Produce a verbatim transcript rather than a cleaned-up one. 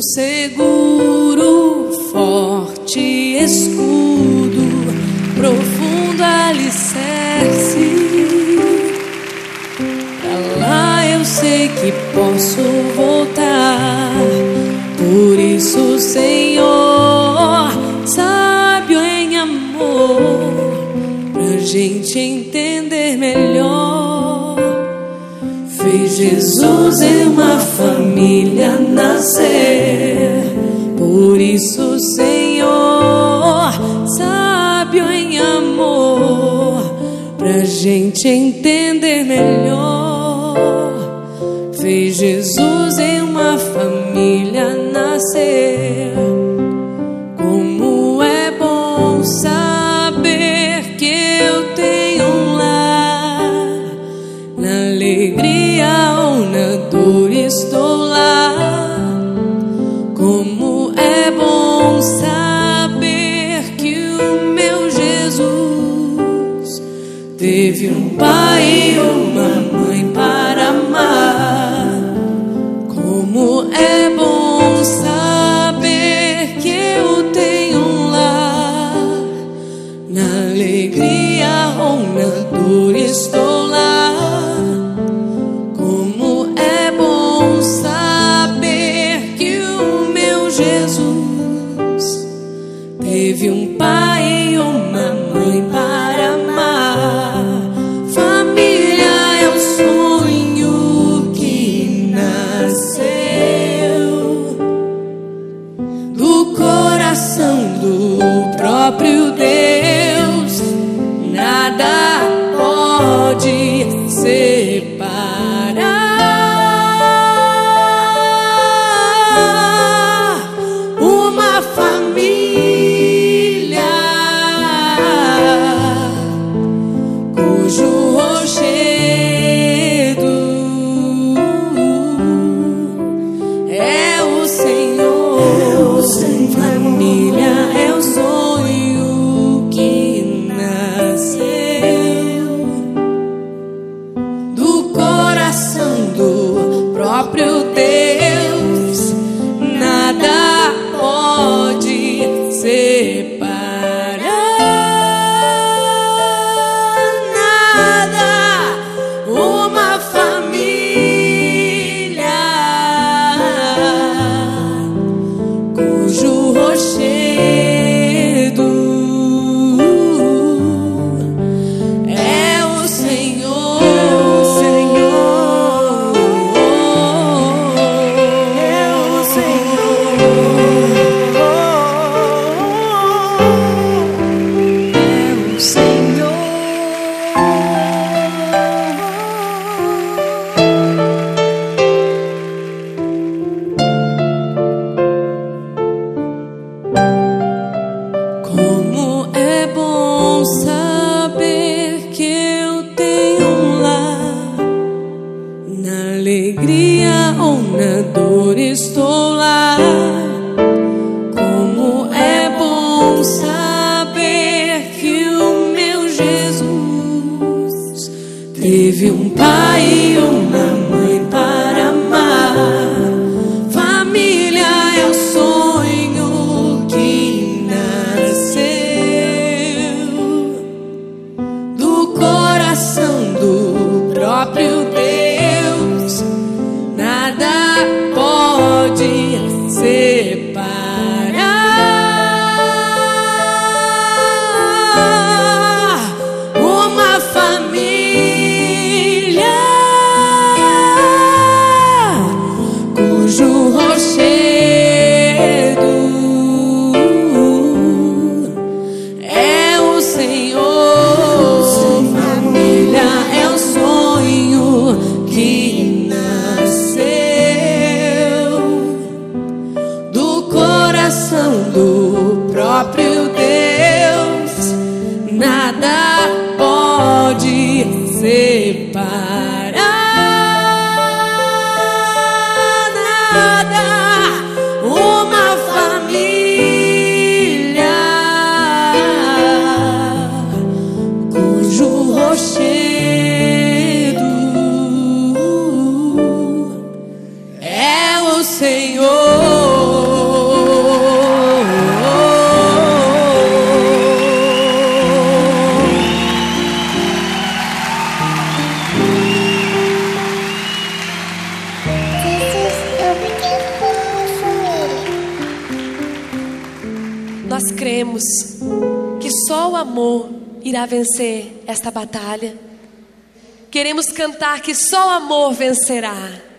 seguro, forte escudo, profundo alicerce. Pra lá eu sei que posso voltar. Por isso, Senhor, sábio em amor, pra gente entender melhor, fez Jesus em uma família nascer. Por isso, Senhor, sábio em amor, pra gente entender melhor, fez Jesus em uma família nascer. Como é bom saber que eu tenho um lar, na alegria ou na dor estou lá. Como é bom saber que o meu Jesus teve um pai e uma mãe para amar. Como é bom saber que eu tenho um lar, na alegria ou na dor estou lá. Como é bom saber que o meu Jesus teve um pai e uma mãe para amar. Família é o sonho que nasceu do coração do próprio Deus. Nada pode separar uma família cujo rochedo é o Senhor. Família é o sonho que nasceu do coração do próprio Deus. Nada pode separar, nada, uma família cujo rochedo é o Senhor. Senhor, é o Senhor, é o Senhor. Como é bom saber que eu tenho um lar, na alegria ou na dor estou lá. Como é bom saber que o meu Jesus teve um pai e uma mãe para amar. Família é o sonho que nasceu do coração do próprio Deus. Nada pode separar uma família cujo rochedo é o Senhor. Família é o sonho que nasceu do coração do próprio Deus. Nada pode separar, nada, uma família cujo rochedo é o Senhor. nós cremos que só o amor irá vencer esta batalha. Queremos cantar que só o amor vencerá.